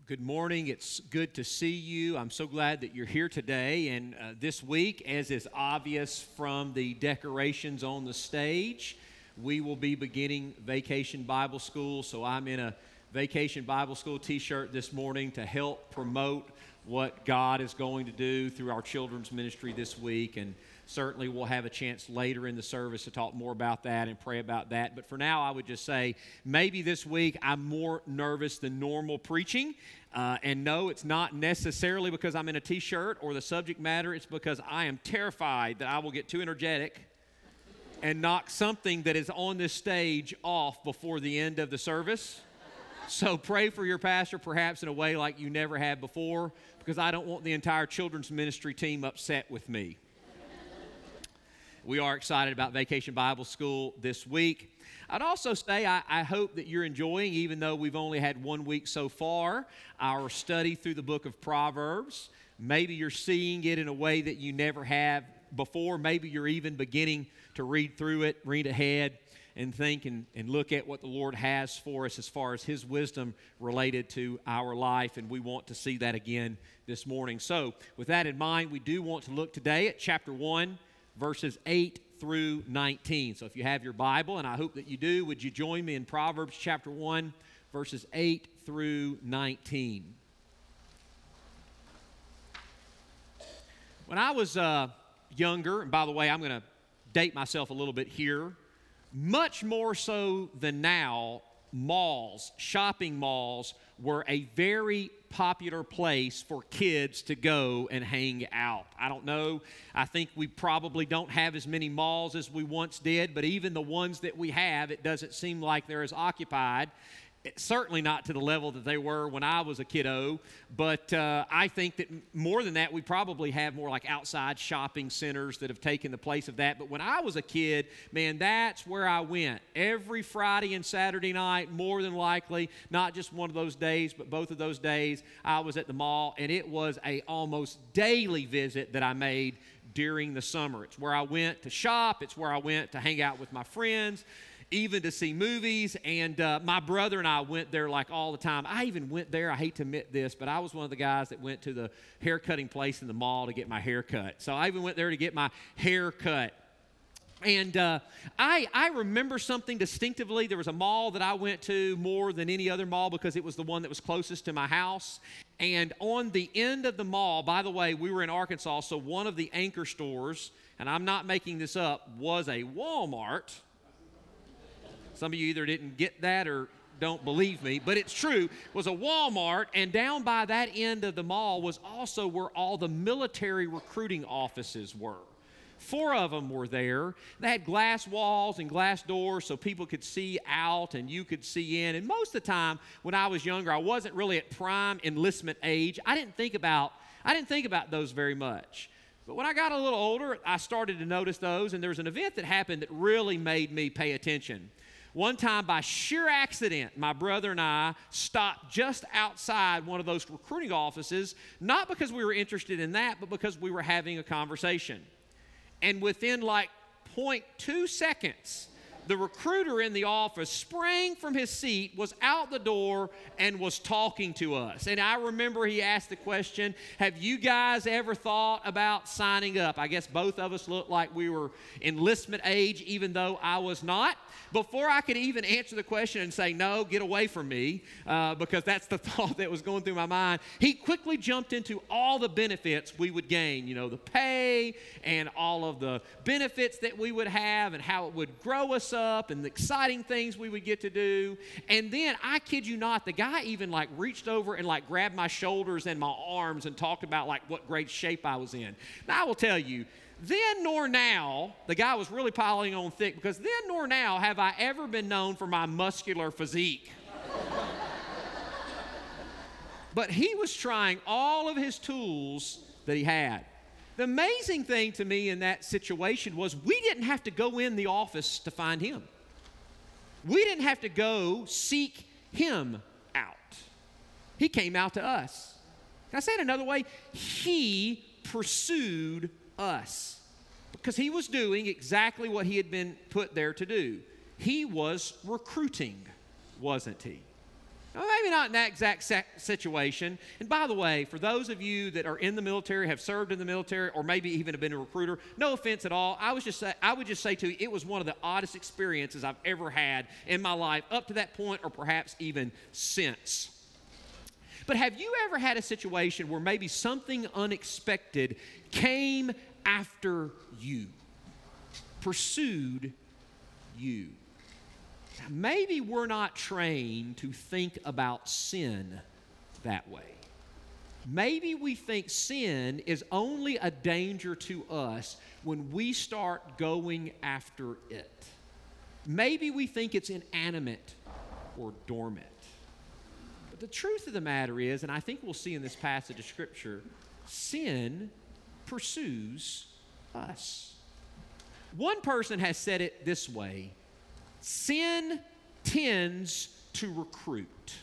Good morning. It's good to see you. I'm so glad that you're here today. And this week, as is obvious from the decorations on the stage, we will be beginning Vacation Bible School. So I'm in a Vacation Bible School t-shirt this morning to help promote what God is going to do through our children's ministry this week. And certainly we'll have a chance later in the service to talk more about that and pray about that. But for now, I would just say maybe this week I'm more nervous than normal preaching. And no, it's not necessarily because I'm in a t-shirt or the subject matter. It's because I am terrified that I will get too energetic and knock something that is on this stage off before the end of the service. So pray for your pastor perhaps in a way like you never have before, because I don't want the entire children's ministry team upset with me. We are excited about Vacation Bible School this week. I'd also say I hope that you're enjoying, even though we've only had 1 week so far, our study through the book of Proverbs. Maybe you're seeing it in a way that you never have before. Maybe you're even beginning to read through it, read ahead, and think and look at what the Lord has for us as far as His wisdom related to our life, and we want to see that again this morning. So with that in mind, we do want to look today at chapter 1, verses 8 through 19. So if you have your Bible, and I hope that you do, would you join me in Proverbs chapter 1, verses 8 through 19. When I was younger, and by the way, I'm going to date myself a little bit here, much more so than now, shopping malls were a very popular place for kids to go and hang out. I don't know. I think we probably don't have as many malls as we once did, but even the ones that we have, it doesn't seem like they're as occupied. Certainly not to the level that they were when I was a kiddo, but I think that more than that, we probably have more like outside shopping centers that have taken the place of that. But when I was a kid, man, that's where I went. Every Friday and Saturday night, more than likely, not just one of those days, but both of those days, I was at the mall, and it was a almost daily visit that I made during the summer. It's where I went to shop. It's where I went to hang out with my friends, even to see movies, and my brother and I went there like all the time. I even went there, I hate to admit this, but I was one of the guys that went to the hair cutting place in the mall to get my hair cut. So I even went there to get my hair cut. And I remember something distinctively. There was a mall that I went to more than any other mall because it was the one that was closest to my house. And on the end of the mall, by the way, we were in Arkansas, so one of the anchor stores, and I'm not making this up, was a Walmart. Some of you either didn't get that or don't believe me, but it's true. It was a Walmart, and down by that end of the mall was also where all the military recruiting offices were. 4 of them were there. They had glass walls and glass doors so people could see out and you could see in. And most of the time when I was younger, I wasn't really at prime enlistment age. I didn't think about those very much. But when I got a little older, I started to notice those, and there was an event that happened that really made me pay attention. One time, by sheer accident, my brother and I stopped just outside one of those recruiting offices, not because we were interested in that, but because we were having a conversation. And within like 0.2 seconds, the recruiter in the office sprang from his seat, was out the door, and was talking to us. And I remember he asked the question, have you guys ever thought about signing up? I guess both of us looked like we were enlistment age, even though I was not. Before I could even answer the question and say, no, get away from me, because that's the thought that was going through my mind, he quickly jumped into all the benefits we would gain, the pay and all of the benefits that we would have and how it would grow us up and the exciting things we would get to do. And then, I kid you not, the guy even reached over and grabbed my shoulders and my arms and talked about what great shape I was in. Now, I will tell you, then nor now, the guy was really piling on thick, because then nor now have I ever been known for my muscular physique. But he was trying all of his tools that he had. The amazing thing to me in that situation was we didn't have to go in the office to find him. We didn't have to go seek him out. He came out to us. Can I say it another way? He pursued us, because he was doing exactly what he had been put there to do. He was recruiting, wasn't he? Now, maybe not in that exact situation. And by the way, for those of you that are in the military, have served in the military, or maybe even have been a recruiter, no offense at all. I would just say to you, it was one of the oddest experiences I've ever had in my life up to that point, or perhaps even since. But have you ever had a situation where maybe something unexpected came after you, pursued you? Maybe we're not trained to think about sin that way. Maybe we think sin is only a danger to us when we start going after it. Maybe we think it's inanimate or dormant. But the truth of the matter is, and I think we'll see in this passage of Scripture, sin pursues us. One person has said it this way: sin tends to recruit.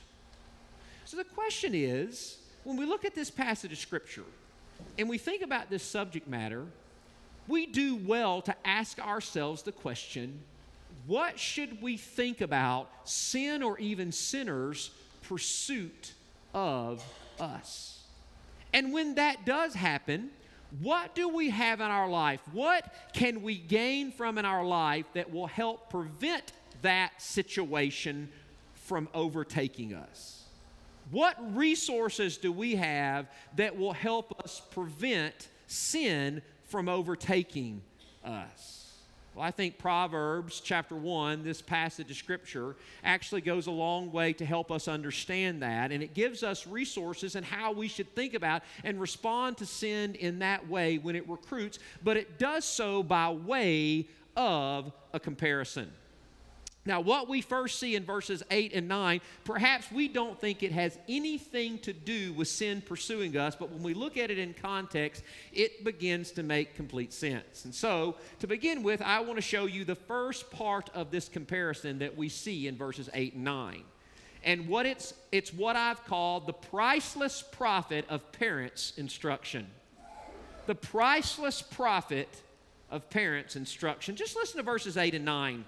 So the question is, when we look at this passage of Scripture and we think about this subject matter, we do well to ask ourselves the question, what should we think about sin or even sinners' pursuit of us? And when that does happen, what do we have in our life? What can we gain from in our life that will help prevent that situation from overtaking us? What resources do we have that will help us prevent sin from overtaking us? Well, I think Proverbs chapter 1, this passage of Scripture, actually goes a long way to help us understand that, and it gives us resources and how we should think about and respond to sin in that way when it recruits, but it does so by way of a comparison. Now, what we first see in verses 8 and 9, perhaps we don't think it has anything to do with sin pursuing us, but when we look at it in context, it begins to make complete sense. And so, to begin with, I want to show you the first part of this comparison that we see in verses 8 and 9. And it's what I've called the priceless profit of parents' instruction. The priceless profit of parents' instruction. Just listen to verses 8 and 9.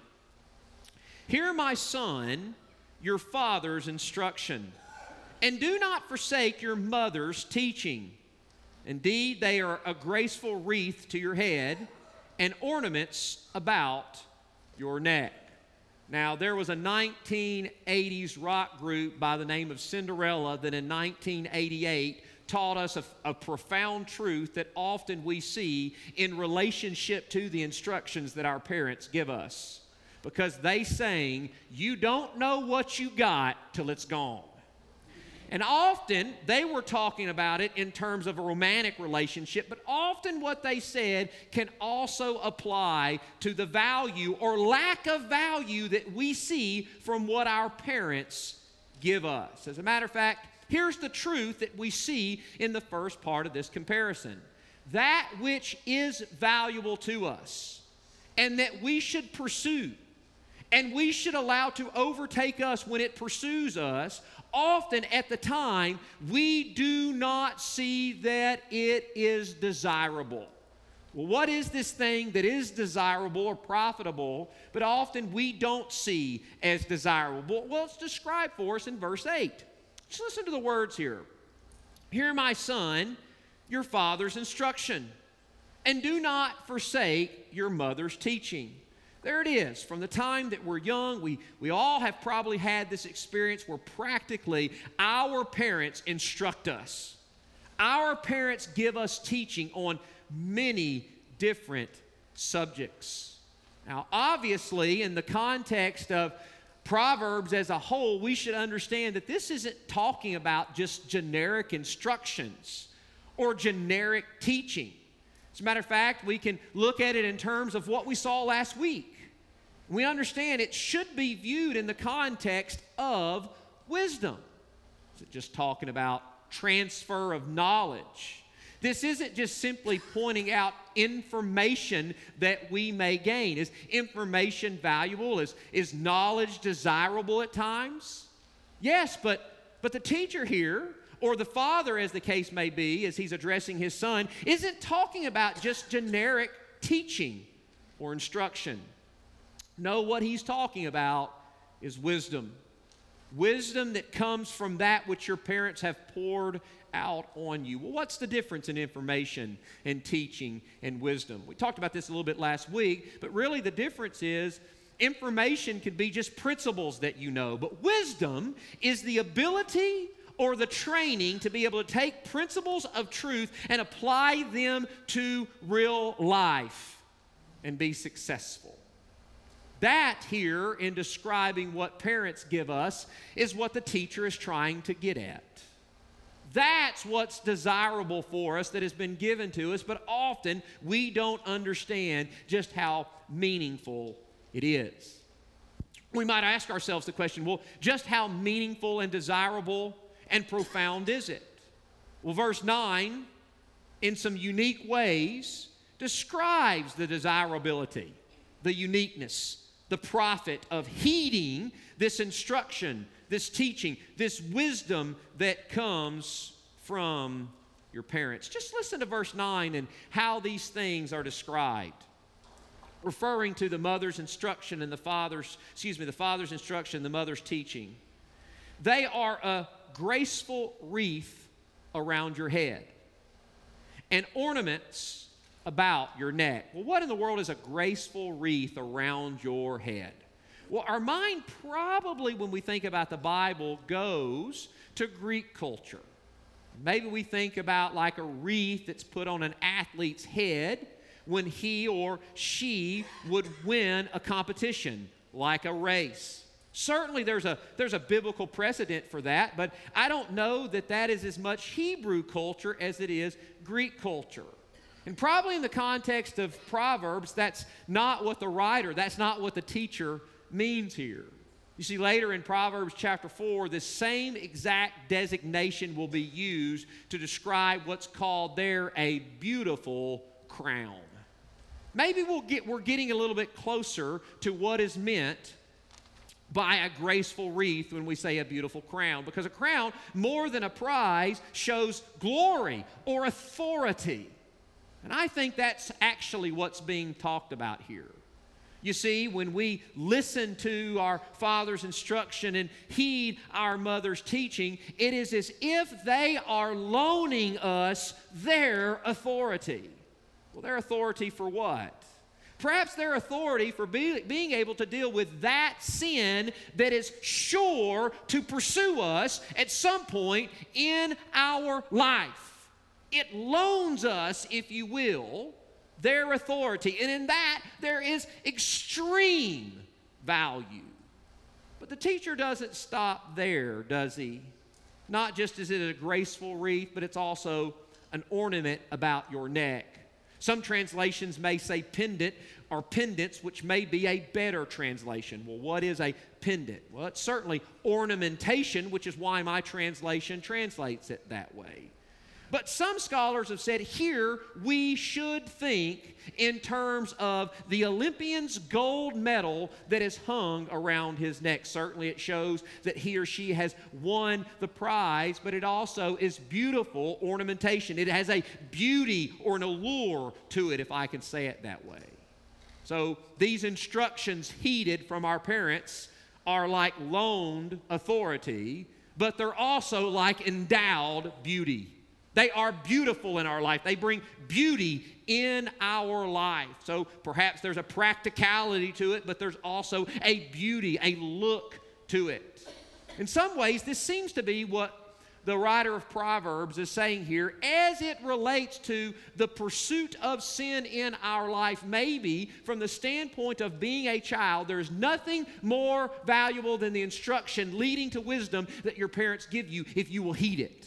Hear, my son, your father's instruction, and do not forsake your mother's teaching. Indeed, they are a graceful wreath to your head and ornaments about your neck. Now, there was a 1980s rock group by the name of Cinderella that in 1988 taught us a profound truth that often we see in relationship to the instructions that our parents give us. Because they sang, you don't know what you got till it's gone. And often they were talking about it in terms of a romantic relationship, but often what they said can also apply to the value or lack of value that we see from what our parents give us. As a matter of fact, here's the truth that we see in the first part of this comparison. That which is valuable to us and that we should pursue and we should allow to overtake us when it pursues us, often at the time, we do not see that it is desirable. Well, what is this thing that is desirable or profitable, but often we don't see as desirable? Well, it's described for us in verse 8. Just listen to the words here. Hear, my son, your father's instruction, and do not forsake your mother's teaching. There it is. From the time that we're young, we all have probably had this experience where practically our parents instruct us. Our parents give us teaching on many different subjects. Now, obviously, in the context of Proverbs as a whole, we should understand that this isn't talking about just generic instructions or generic teaching. As a matter of fact, we can look at it in terms of what we saw last week. We understand it should be viewed in the context of wisdom. Is it just talking about transfer of knowledge? This isn't just simply pointing out information that we may gain. Is information valuable? Is knowledge desirable at times? Yes, but the teacher here, or the father as the case may be, as he's addressing his son, isn't talking about just generic teaching or instruction. No, what he's talking about is wisdom. Wisdom that comes from that which your parents have poured out on you. Well, what's the difference in information and teaching and wisdom? We talked about this a little bit last week, but really the difference is information could be just principles that you know, but wisdom is the ability or the training to be able to take principles of truth and apply them to real life and be successful. That here, in describing what parents give us, is what the teacher is trying to get at. That's what's desirable for us that has been given to us, but often we don't understand just how meaningful it is. We might ask ourselves the question, well, just how meaningful and desirable and profound is it? Well, verse 9, in some unique ways, describes the desirability, the uniqueness, the profit of heeding this instruction, this teaching, this wisdom that comes from your parents. Just listen to verse 9 and how these things are described. Referring to the mother's instruction and the father's instruction, the mother's teaching. They are a graceful wreath around your head and ornaments about your neck. Well, what in the world is a graceful wreath around your head? Well, our mind probably, when we think about the Bible, goes to Greek culture. Maybe we think about like a wreath that's put on an athlete's head when he or she would win a competition, like a race. Certainly there's a biblical precedent for that, but I don't know that that is as much Hebrew culture as it is Greek culture. And probably in the context of Proverbs, that's not what the teacher means here. You see, later in Proverbs chapter 4, this same exact designation will be used to describe what's called there a beautiful crown. Maybe we're getting a little bit closer to what is meant by a graceful wreath when we say a beautiful crown. Because a crown, more than a prize, shows glory or authority. And I think that's actually what's being talked about here. You see, when we listen to our father's instruction and heed our mother's teaching, it is as if they are loaning us their authority. Well, their authority for what? Perhaps their authority for being able to deal with that sin that is sure to pursue us at some point in our life. It loans us, if you will, their authority. And in that, there is extreme value. But the teacher doesn't stop there, does he? Not just is it a graceful wreath, but it's also an ornament about your neck. Some translations may say pendant or pendants, which may be a better translation. Well, what is a pendant? Well, it's certainly ornamentation, which is why my translation translates it that way. But some scholars have said here we should think in terms of the Olympian's gold medal that is hung around his neck. Certainly it shows that he or she has won the prize, but it also is beautiful ornamentation. It has a beauty or an allure to it, if I can say it that way. So these instructions heeded from our parents are like loaned authority, but they're also like endowed beauty. They are beautiful in our life. They bring beauty in our life. So perhaps there's a practicality to it, but there's also a beauty, a look to it. In some ways, this seems to be what the writer of Proverbs is saying here as it relates to the pursuit of sin in our life. Maybe from the standpoint of being a child, there's nothing more valuable than the instruction leading to wisdom that your parents give you if you will heed it.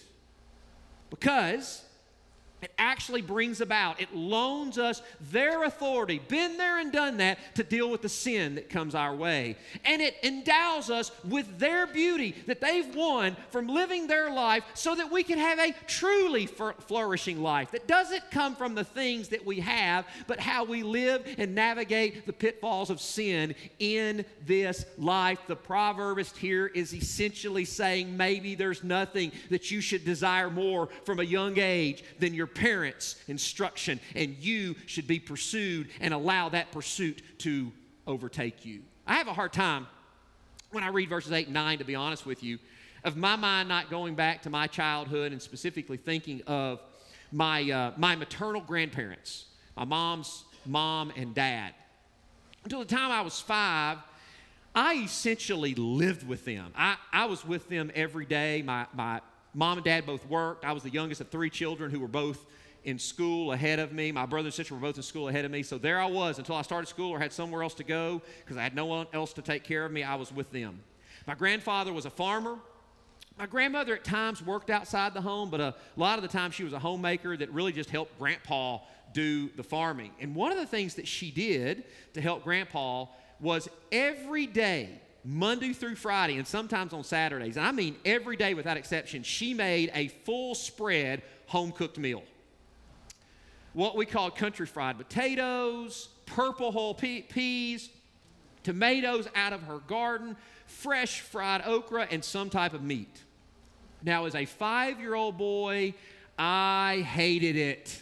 Because it actually brings about, it loans us their authority, been there and done that, to deal with the sin that comes our way. And it endows us with their beauty that they've won from living their life so that we can have a truly flourishing life that doesn't come from the things that we have, but how we live and navigate the pitfalls of sin in this life. The proverbist here is essentially saying maybe there's nothing that you should desire more from a young age than your parents' instruction, and you should be pursued and allow that pursuit to overtake you. I have a hard time when I read verses 8 and 9, to be honest with you, of my mind not going back to my childhood and specifically thinking of my maternal grandparents, my mom's mom and dad. Until the time I was 5, I essentially lived with them. I was with them every day. My mom and dad both worked. I was the youngest of 3 children who were both in school ahead of me. My brother and sister were both in school ahead of me. So there I was until I started school or had somewhere else to go because I had no one else to take care of me. I was with them. My grandfather was a farmer. My grandmother at times worked outside the home, but a lot of the time she was a homemaker that really just helped Grandpa do the farming. And one of the things that she did to help Grandpa was every day, Monday through Friday, and sometimes on Saturdays, and I mean every day without exception, she made a full spread home-cooked meal. What we called country fried potatoes, purple whole peas, tomatoes out of her garden, fresh fried okra, and some type of meat. Now, as a 5-year-old boy, I hated it.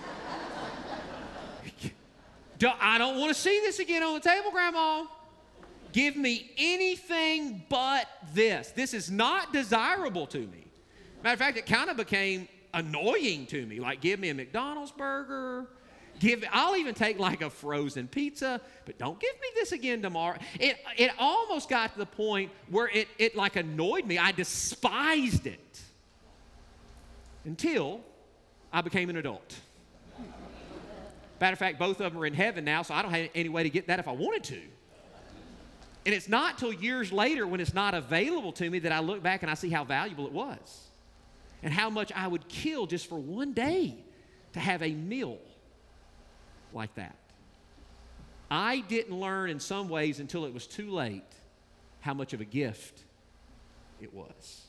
I don't want to see this again on the table, Grandma. Give me anything but this. This is not desirable to me. Matter of fact, it kind of became annoying to me. Like, give me a McDonald's burger. I'll even take like a frozen pizza, but don't give me this again tomorrow. It almost got to the point where it like annoyed me. I despised it until I became an adult. Matter of fact, both of them are in heaven now, so I don't have any way to get that if I wanted to. And it's not till years later when it's not available to me that I look back and I see how valuable it was and how much I would kill just for one day to have a meal like that. I didn't learn in some ways until it was too late how much of a gift it was.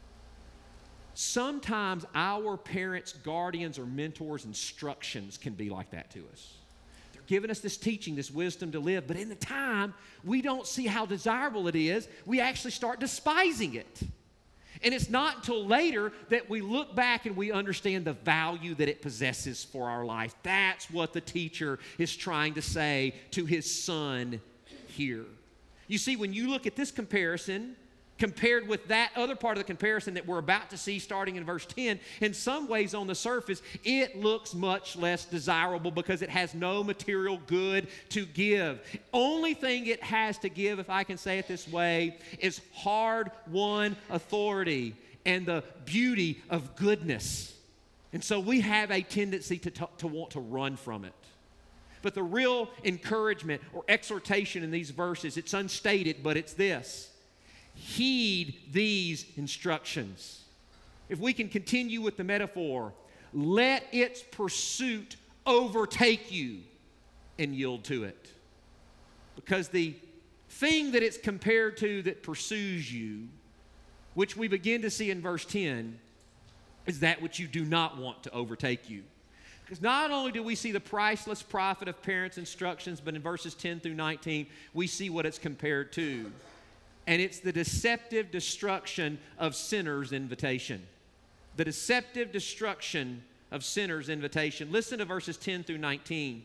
Sometimes our parents, guardians, or mentors' instructions can be like that to us. They're giving us this teaching, this wisdom to live, but in the time, we don't see how desirable it is. We actually start despising it. And it's not until later that we look back and we understand the value that it possesses for our life. That's what the teacher is trying to say to his son here. You see, when you look at this comparison, compared with that other part of the comparison that we're about to see starting in verse 10, in some ways on the surface, it looks much less desirable because it has no material good to give. Only thing it has to give, if I can say it this way, is hard-won authority and the beauty of goodness. And so we have a tendency to want to run from it. But the real encouragement or exhortation in these verses, it's unstated, but it's this: heed these instructions. If we can continue with the metaphor, let its pursuit overtake you and yield to it. Because the thing that it's compared to that pursues you, which we begin to see in verse 10, is that which you do not want to overtake you. Because not only do we see the priceless profit of parents' instructions, but in verses 10 through 19, we see what it's compared to. And it's the deceptive destruction of sinners' invitation. The deceptive destruction of sinners' invitation. Listen to verses 10 through 19.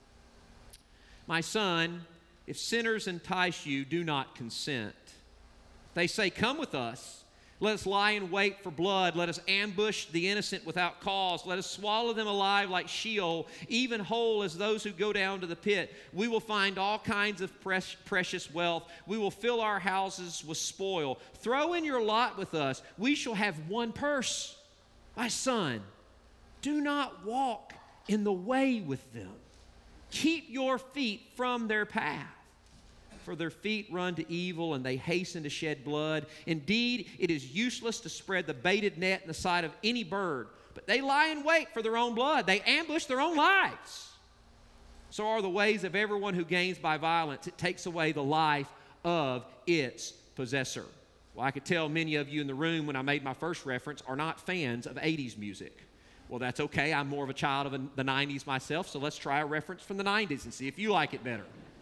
My son, if sinners entice you, do not consent. They say, come with us. Let us lie in wait for blood. Let us ambush the innocent without cause. Let us swallow them alive like Sheol, even whole as those who go down to the pit. We will find all kinds of precious wealth. We will fill our houses with spoil. Throw in your lot with us. We shall have one purse. My son, do not walk in the way with them. Keep your feet from their path. For their feet run to evil, and they hasten to shed blood. Indeed, it is useless to spread the baited net in the sight of any bird, but they lie in wait for their own blood. They ambush their own lives. So are the ways of everyone who gains by violence. It takes away the life of its possessor. Well, I could tell many of you in the room when I made my first reference are not fans of 80s music. Well, that's okay. I'm more of a child of the 90s myself, so let's try a reference from the 90s and see if you like it better.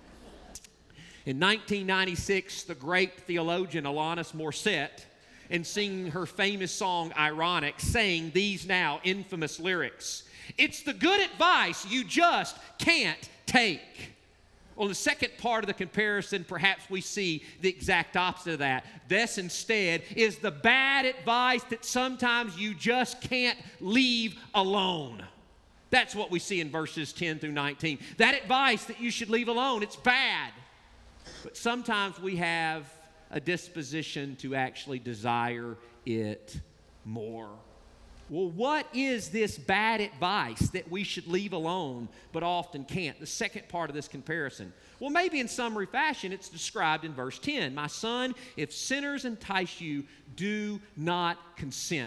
In 1996, the great theologian Alanis Morissette, in singing her famous song, Ironic, sang these now infamous lyrics. It's the good advice you just can't take. On the second part of the comparison, perhaps we see the exact opposite of that. This instead is the bad advice that sometimes you just can't leave alone. That's what we see in verses 10 through 19. That advice that you should leave alone, it's bad. But sometimes we have a disposition to actually desire it more. Well, what is this bad advice that we should leave alone but often can't? The second part of this comparison. Well, maybe in summary fashion, it's described in verse 10. My son, if sinners entice you, do not consent.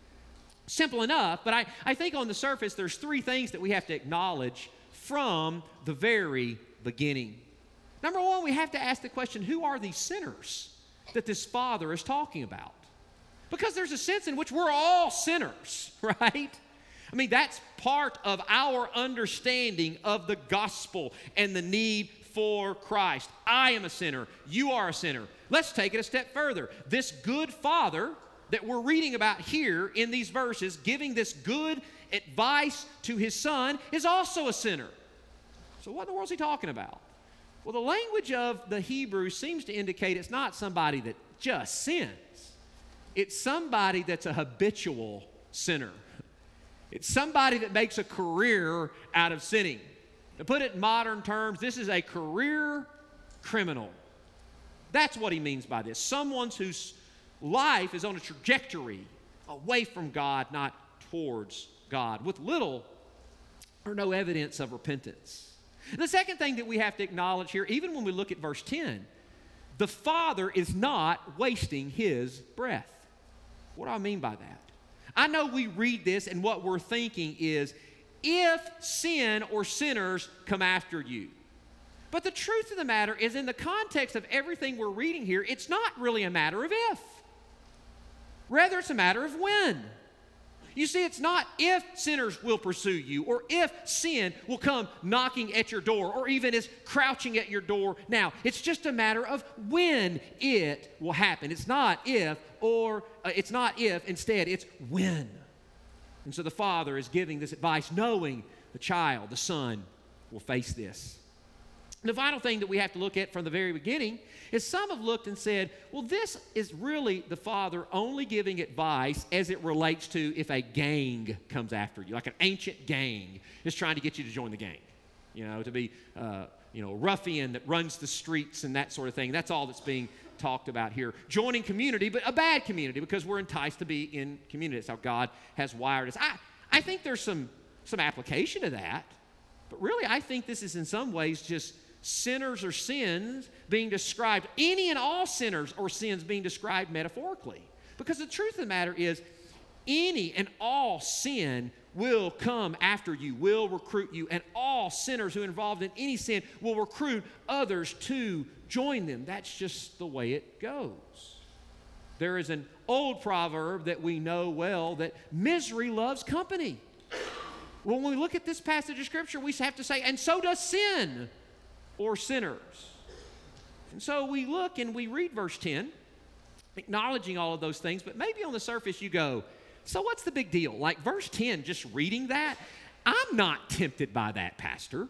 Simple enough, but I think on the surface there's three things that we have to acknowledge from the very beginning. Number one, we have to ask the question, who are these sinners that this father is talking about? Because there's a sense in which we're all sinners, right? I mean, that's part of our understanding of the gospel and the need for Christ. I am a sinner. You are a sinner. Let's take it a step further. This good father that we're reading about here in these verses, giving this good advice to his son, is also a sinner. So what in the world is he talking about? Well, the language of the Hebrew seems to indicate it's not somebody that just sins. It's somebody that's a habitual sinner. It's somebody that makes a career out of sinning. To put it in modern terms, this is a career criminal. That's what he means by this. Someone whose life is on a trajectory away from God, not towards God, with little or no evidence of repentance. And the second thing that we have to acknowledge here, even when we look at verse 10, the father is not wasting his breath. What do I mean by that? I know we read this and what we're thinking is, if sin or sinners come after you. But the truth of the matter is, in the context of everything we're reading here, it's not really a matter of if. Rather, it's a matter of when. You see, it's not if sinners will pursue you, or if sin will come knocking at your door, or even is crouching at your door now. It's just a matter of when it will happen. It's not if, instead it's when. And so the father is giving this advice, knowing the child, the son, will face this. The final thing that we have to look at from the very beginning is some have looked and said, well, this is really the father only giving advice as it relates to if a gang comes after you, like an ancient gang is trying to get you to join the gang, to be, a ruffian that runs the streets and that sort of thing. That's all that's being talked about here. Joining community, but a bad community, because we're enticed to be in community. That's how God has wired us. I think there's some application to that, but really I think this is in some ways just sinners or sins being described, any and all sinners or sins being described metaphorically. Because the truth of the matter is, any and all sin will come after you, will recruit you, and all sinners who are involved in any sin will recruit others to join them. That's just the way it goes. There is an old proverb that we know well, that misery loves company. When we look at this passage of Scripture, we have to say, and so does sin, or sinners. And so we look and we read verse 10, acknowledging all of those things, but maybe on the surface you go, so what's the big deal? Like verse 10, just reading that, I'm not tempted by that, Pastor.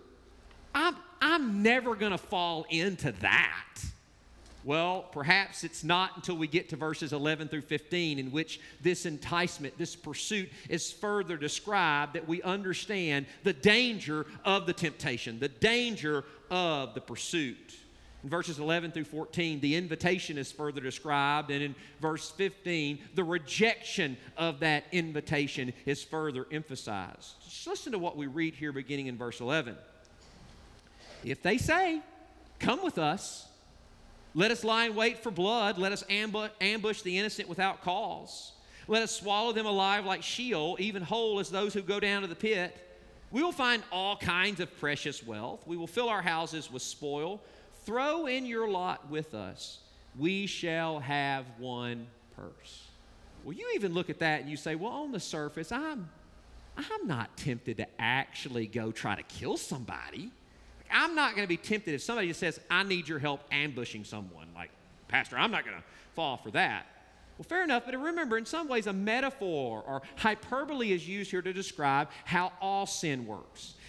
I'm never going to fall into that. Well, perhaps it's not until we get to verses 11 through 15 in which this enticement, this pursuit is further described, that we understand the danger of the temptation, the danger of the pursuit. In verses 11 through 14, the invitation is further described, and in verse 15, the rejection of that invitation is further emphasized. Just listen to what we read here beginning in verse 11. If they say, "Come with us, let us lie in wait for blood, let us ambush the innocent without cause. Let us swallow them alive like Sheol, even whole as those who go down to the pit. We will find all kinds of precious wealth. We will fill our houses with spoil. Throw in your lot with us. We shall have one purse." Well, you even look at that and you say, well, on the surface, I'm not tempted to actually go try to kill somebody. I'm not going to be tempted if somebody just says, I need your help ambushing someone. Like, Pastor, I'm not going to fall for that. Well, fair enough, but remember, in some ways, a metaphor or hyperbole is used here to describe how all sin works.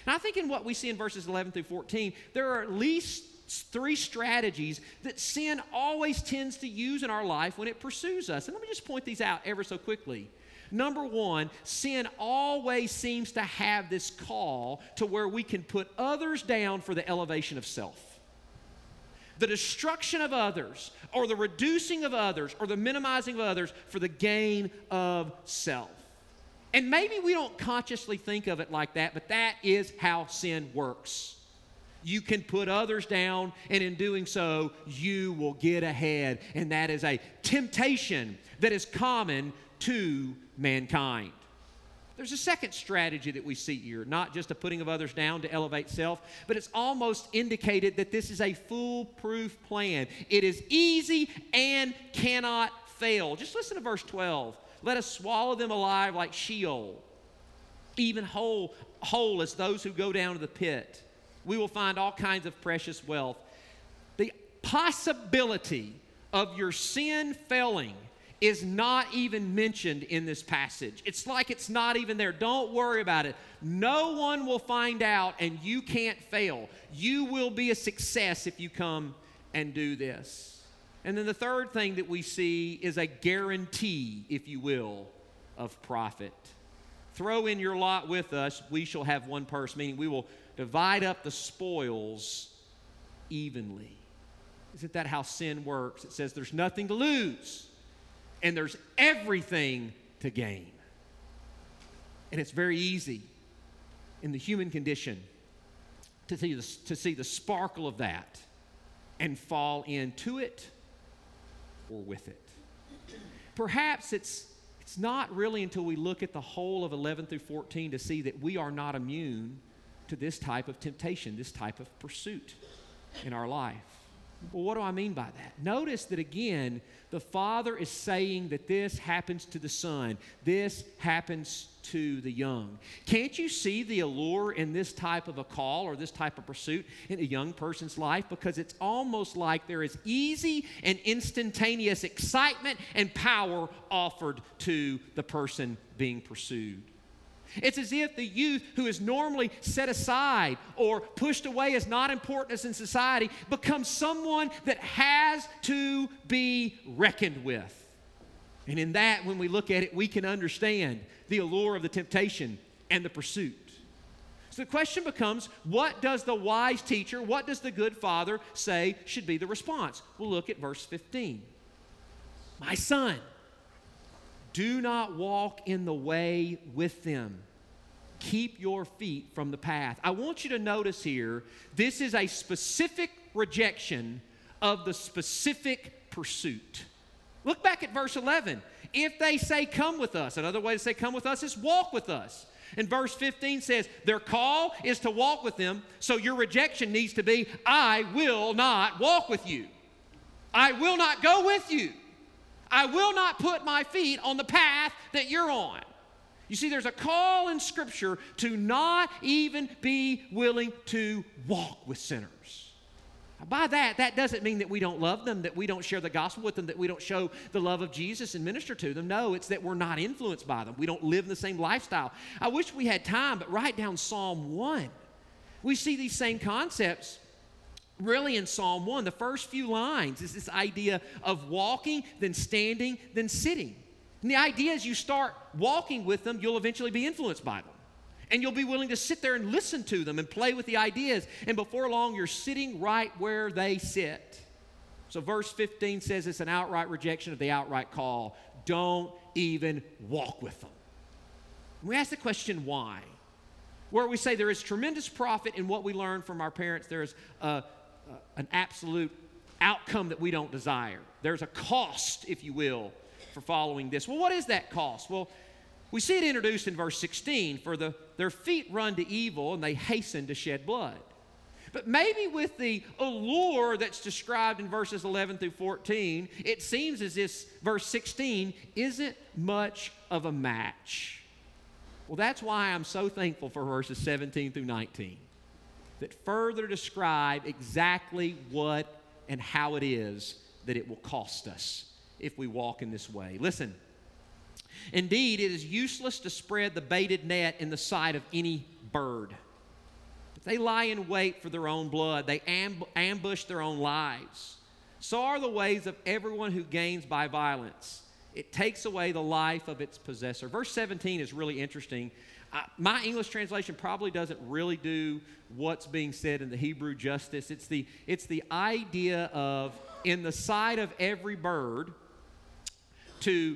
And I think in what we see in verses 11 through 14, there are at least 3 strategies that sin always tends to use in our life when it pursues us. And let me just point these out ever so quickly. Number 1, sin always seems to have this call to where we can put others down for the elevation of self. The destruction of others, or the reducing of others, or the minimizing of others for the gain of self. And maybe we don't consciously think of it like that, but that is how sin works. You can put others down, and in doing so, you will get ahead. And that is a temptation that is common to mankind. There's a second strategy that we see here, not just a putting of others down to elevate self, but it's almost indicated that this is a foolproof plan. It is easy and cannot fail. Just listen to verse 12. Let us swallow them alive like Sheol, even whole as those who go down to the pit. We will find all kinds of precious wealth. The possibility of your sin failing is not even mentioned in this passage. It's like it's not even there. Don't worry about it. No one will find out, and you can't fail. You will be a success if you come and do this. And then the third thing that we see is a guarantee, if you will, of profit. Throw in your lot with us, we shall have one purse, meaning we will divide up the spoils evenly. Isn't that how sin works? It says there's nothing to lose, and there's everything to gain. And it's very easy in the human condition to see the sparkle of that and fall into it or with it. Perhaps it's not really until we look at the whole of 11 through 14 to see that we are not immune to this type of temptation, this type of pursuit in our life. Well, what do I mean by that? Notice that again, the Father is saying that this happens to the Son. This happens to the young. Can't you see the allure in this type of a call or this type of pursuit in a young person's life? Because it's almost like there is easy and instantaneous excitement and power offered to the person being pursued. It's as if the youth who is normally set aside or pushed away as not important in society becomes someone that has to be reckoned with. And in that, when we look at it, we can understand the allure of the temptation and the pursuit. So the question becomes, what does the wise teacher, what does the good father say should be the response? We'll look at verse 15. My son, do not walk in the way with them. Keep your feet from the path. I want you to notice here, this is a specific rejection of the specific pursuit. Look back at verse 11. If they say, come with us, another way to say come with us is walk with us. And verse 15 says, their call is to walk with them, so your rejection needs to be, I will not walk with you. I will not go with you. I will not put my feet on the path that you're on. You see, there's a call in Scripture to not even be willing to walk with sinners. Now, by that doesn't mean that we don't love them, that we don't share the gospel with them, that we don't show the love of Jesus and minister to them. No, it's that we're not influenced by them. We don't live in the same lifestyle. I wish we had time, but write down Psalm 1. We see these same concepts really in Psalm 1. The first few lines is this idea of walking, then standing, then sitting. And the idea is you start walking with them, you'll eventually be influenced by them. And you'll be willing to sit there and listen to them and play with the ideas. And before long, you're sitting right where they sit. So verse 15 says it's an outright rejection of the outright call. Don't even walk with them. And we ask the question, why? Where we say there is tremendous profit in what we learn from our parents, there's an absolute outcome that we don't desire. There's a cost, if you will, for following this. Well, what is that cost? Well, we see it introduced in verse 16, for their feet run to evil and they hasten to shed blood. But maybe with the allure that's described in verses 11 through 14, it seems as if verse 16 isn't much of a match. Well, that's why I'm so thankful for verses 17 through 19, that further describe exactly what and how it is that it will cost us if we walk in this way. Listen, indeed, it is useless to spread the baited net in the sight of any bird. They lie in wait for their own blood. They ambush their own lives. So are the ways of everyone who gains by violence. It takes away the life of its possessor. Verse 17 is really interesting. My English translation probably doesn't really do what's being said in the Hebrew justice. It's the idea of, in the sight of every bird, to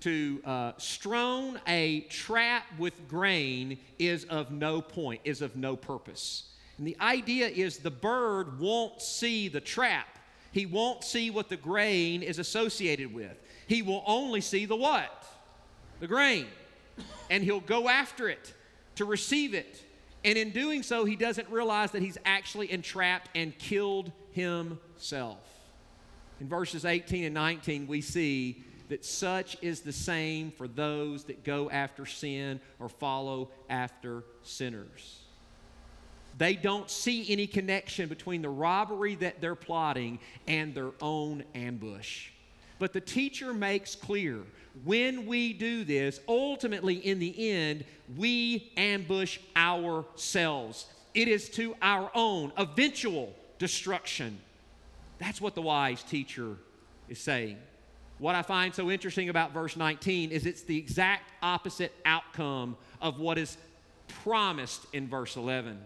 strown a trap with grain is of no point, is of no purpose. And the idea is the bird won't see the trap. He won't see what the grain is associated with. He will only see the what? The grain. And he'll go after it to receive it. And in doing so, he doesn't realize that he's actually entrapped and killed himself. In verses 18 and 19, we see that such is the same for those that go after sin or follow after sinners. They don't see any connection between the robbery that they're plotting and their own ambush. But the teacher makes clear, when we do this, ultimately in the end, we ambush ourselves. It is to our own eventual destruction. That's what the wise teacher is saying. What I find so interesting about verse 19 is it's the exact opposite outcome of what is promised in verse 11.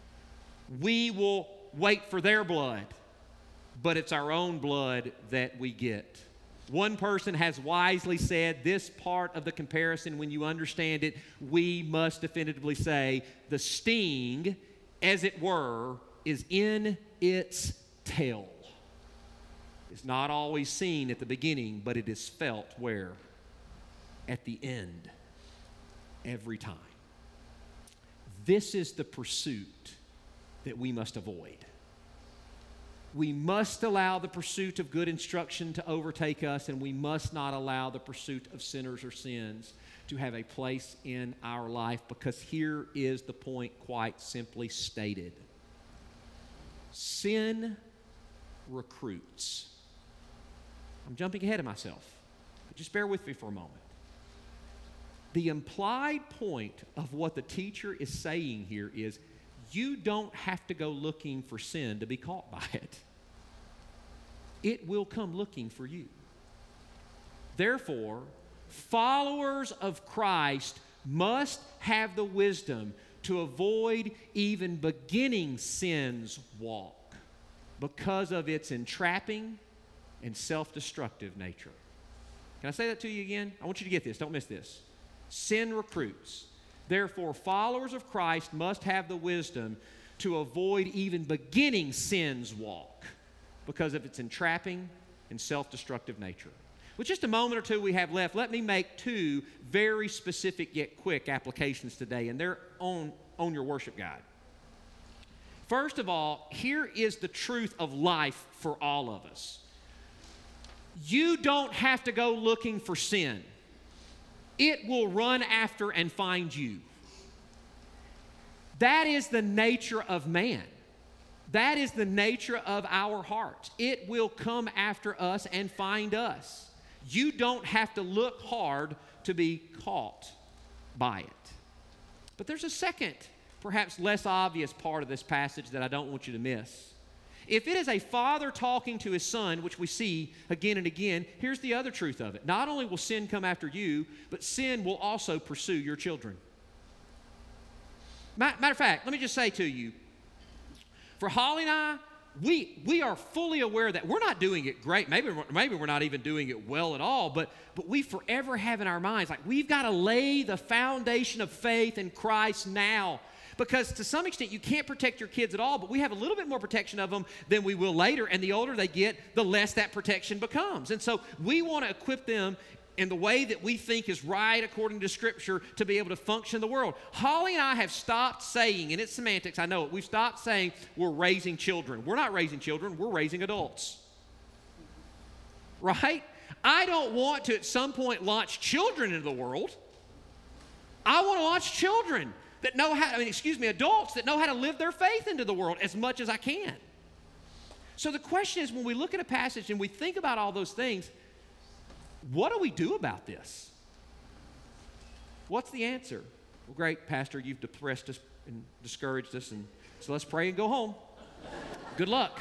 We will wait for their blood, but it's our own blood that we get. One person has wisely said this part of the comparison, when you understand it, we must definitively say the sting, as it were, is in its tail. It's not always seen at the beginning, but it is felt where? At the end, every time. This is the pursuit that we must avoid. We must allow the pursuit of good instruction to overtake us, and we must not allow the pursuit of sinners or sins to have a place in our life, because here is the point quite simply stated. Sin recruits. I'm jumping ahead of myself, but just bear with me for a moment. The implied point of what the teacher is saying here is you don't have to go looking for sin to be caught by it. It will come looking for you. Therefore, followers of Christ must have the wisdom to avoid even beginning sin's walk because of its entrapping and self-destructive nature. Can I say that to you again? I want you to get this. Don't miss this. Sin recruits. Therefore, followers of Christ must have the wisdom to avoid even beginning sin's walk because of its entrapping and self-destructive nature. With just a moment or two we have left, let me make two very specific yet quick applications today, and they're on your worship guide. First of all, here is the truth of life for all of us. You don't have to go looking for sin. It will run after and find you. That is the nature of man. That is the nature of our hearts. It will come after us and find us. You don't have to look hard to be caught by it. But there's a second, perhaps less obvious part of this passage that I don't want you to miss. If it is a father talking to his son, which we see again and again, here's the other truth of it. Not only will sin come after you, but sin will also pursue your children. Matter of fact, let me just say to you, for Holly and I, we are fully aware that we're not doing it great. Maybe we're not even doing it well at all, but we forever have in our minds, like, we've got to lay the foundation of faith in Christ now. Because to some extent, you can't protect your kids at all, but we have a little bit more protection of them than we will later. And the older they get, the less that protection becomes. And so we want to equip them in the way that we think is right according to Scripture to be able to function in the world. Holly and I have stopped saying, and it's semantics, I know it, we've stopped saying we're raising children. We're not raising children, we're raising adults. Right? I don't want to at some point launch children into the world. I want to launch children that know how, adults that know how to live their faith into the world as much as I can. So the question is, when we look at a passage and we think about all those things, what do we do about this? What's the answer? Well, great, Pastor, you've depressed us and discouraged us, and so let's pray and go home. Good luck.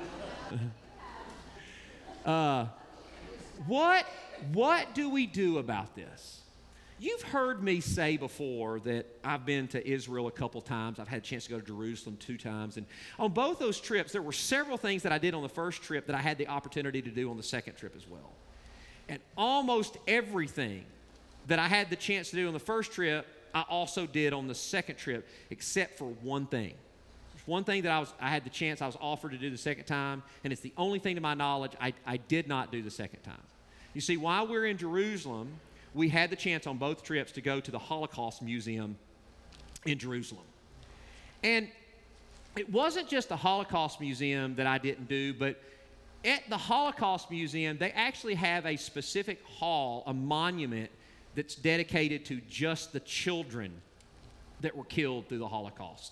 What do we do about this? You've heard me say before that I've been to Israel a couple times. I've had a chance to go to Jerusalem 2 times. And on both those trips, there were several things that I did on the first trip that I had the opportunity to do on the second trip as well. And almost everything that I had the chance to do on the first trip, I also did on the second trip, except for one thing. There's one thing that I was offered to do the second time, and it's the only thing to my knowledge I did not do the second time. You see, while we're in Jerusalem, we had the chance on both trips to go to the Holocaust Museum in Jerusalem. And it wasn't just the Holocaust Museum that I didn't do, but at the Holocaust Museum, they actually have a specific hall, a monument that's dedicated to just the children that were killed through the Holocaust.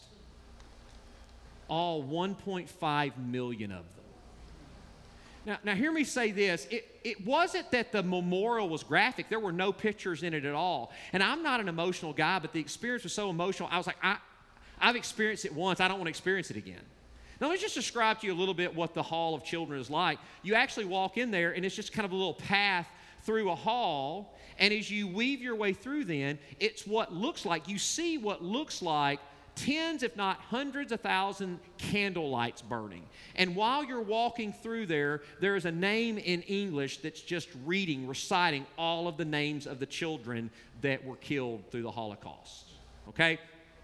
All 1.5 million of them. Now hear me say this. It wasn't that the memorial was graphic. There were no pictures in it at all. And I'm not an emotional guy, but the experience was so emotional, I was like, I've experienced it once. I don't want to experience it again. Now, let me just describe to you a little bit what the Hall of Children is like. You actually walk in there, and it's just kind of a little path through a hall. And as you weave your way through then, it's what looks like. You see what looks like tens, if not hundreds of thousands, candle lights burning. And while you're walking through there is a name in English that's just reciting all of the names of the children that were killed through the Holocaust. Okay?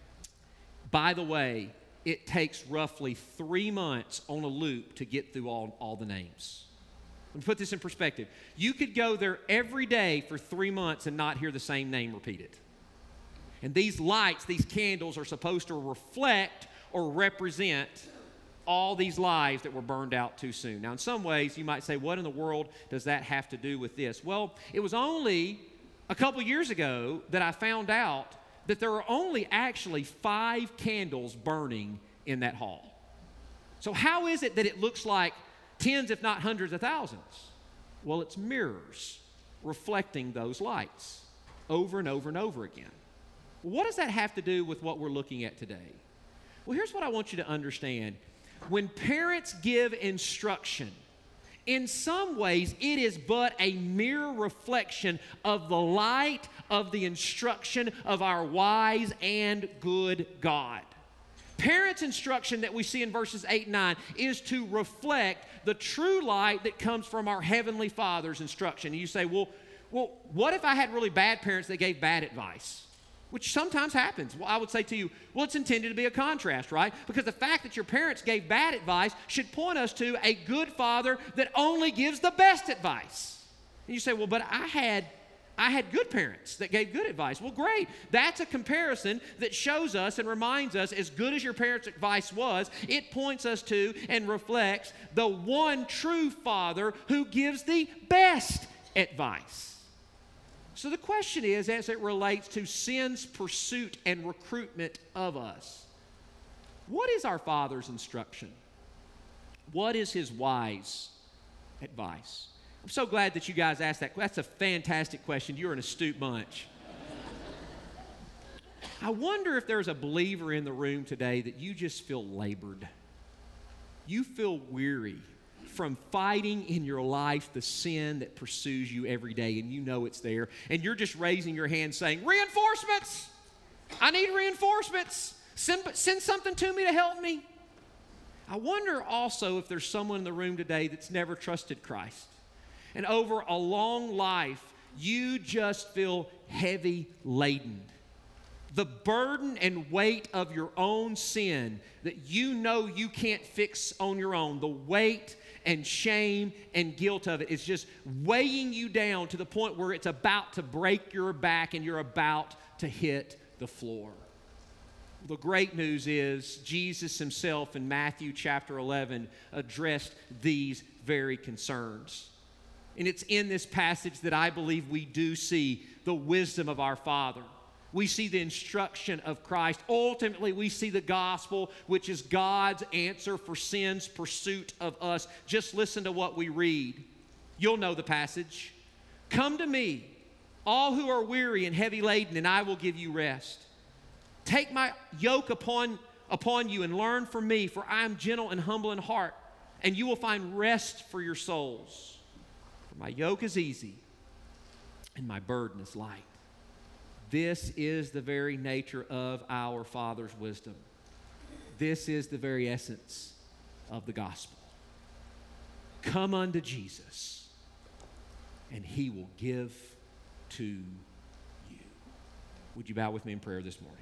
By the way, it takes roughly 3 months on a loop to get through all the names. Let me put this in perspective. You could go there every day for 3 months and not hear the same name repeated. And these lights, these candles, are supposed to reflect or represent all these lives that were burned out too soon. Now, in some ways, you might say, what in the world does that have to do with this? Well, it was only a couple years ago that I found out that there are only actually 5 candles burning in that hall. So how is it that it looks like tens, if not hundreds of thousands? Well, it's mirrors reflecting those lights over and over and over again. What does that have to do with what we're looking at today? Well, here's what I want you to understand. When parents give instruction, in some ways it is but a mere reflection of the light of the instruction of our wise and good God. Parents' instruction that we see in verses 8 and 9 is to reflect the true light that comes from our Heavenly Father's instruction. And you say, well, what if I had really bad parents that gave bad advice? Which sometimes happens. Well, I would say to you, well, it's intended to be a contrast, right? Because the fact that your parents gave bad advice should point us to a good father that only gives the best advice. And you say, well, but I had good parents that gave good advice. Well, great. That's a comparison that shows us and reminds us, as good as your parents' advice was, it points us to and reflects the one true father who gives the best advice. So the question is, as it relates to sin's pursuit and recruitment of us, what is our Father's instruction? What is His wise advice? I'm so glad that you guys asked that. That's a fantastic question. You're an astute bunch. I wonder if there's a believer in the room today that you just feel labored. You feel weary from fighting in your life the sin that pursues you every day, and you know it's there, and you're just raising your hand saying, reinforcements! I need reinforcements! Send something to me to help me. I wonder also if there's someone in the room today that's never trusted Christ. And over a long life, you just feel heavy laden. The burden and weight of your own sin that you know you can't fix on your own, the weight and shame and guilt of it is just weighing you down to the point where it's about to break your back and you're about to hit the floor. The great news is Jesus Himself in Matthew chapter 11 addressed these very concerns. And it's in this passage that I believe we do see the wisdom of our Father. We see the instruction of Christ. Ultimately, we see the gospel, which is God's answer for sin's pursuit of us. Just listen to what we read. You'll know the passage. Come to me, all who are weary and heavy laden, and I will give you rest. Take my yoke upon you and learn from me, for I am gentle and humble in heart, and you will find rest for your souls. For my yoke is easy and my burden is light. This is the very nature of our Father's wisdom. This is the very essence of the gospel. Come unto Jesus, and he will give to you. Would you bow with me in prayer this morning?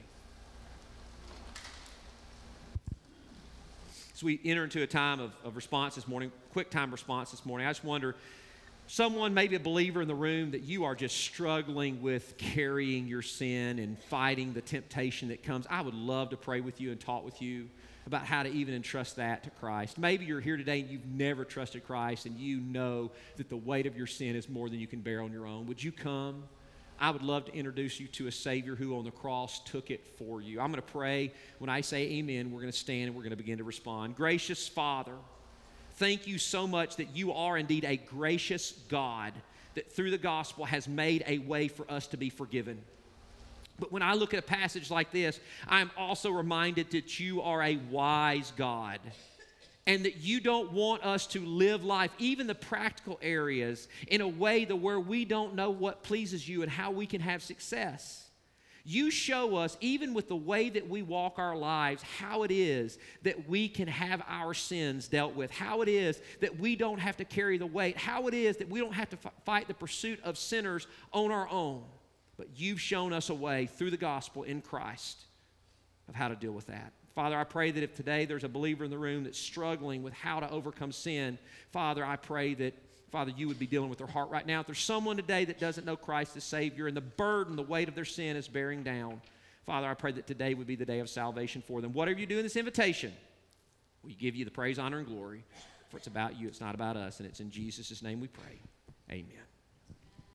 As we enter into a time of response this morning, quick time response this morning, I just wonder, someone, maybe a believer in the room, that you are just struggling with carrying your sin and fighting the temptation that comes. I would love to pray with you and talk with you about how to even entrust that to Christ. Maybe you're here today and you've never trusted Christ and you know that the weight of your sin is more than you can bear on your own. Would you come? I would love to introduce you to a Savior who on the cross took it for you. I'm going to pray. When I say amen, we're going to stand and we're going to begin to respond. Gracious Father, thank you so much that you are indeed a gracious God that through the gospel has made a way for us to be forgiven. But when I look at a passage like this, I'm also reminded that you are a wise God and that you don't want us to live life, even the practical areas, in a way where we don't know what pleases you and how we can have success. You show us, even with the way that we walk our lives, how it is that we can have our sins dealt with, how it is that we don't have to carry the weight, how it is that we don't have to fight the pursuit of sinners on our own. But you've shown us a way through the gospel in Christ of how to deal with that. Father, I pray that if today there's a believer in the room that's struggling with how to overcome sin, Father, I pray that, Father, you would be dealing with their heart right now. If there's someone today that doesn't know Christ as Savior and the burden, the weight of their sin is bearing down, Father, I pray that today would be the day of salvation for them. Whatever you do in this invitation, we give you the praise, honor, and glory, for it's about you, it's not about us, and it's in Jesus' name we pray. Amen.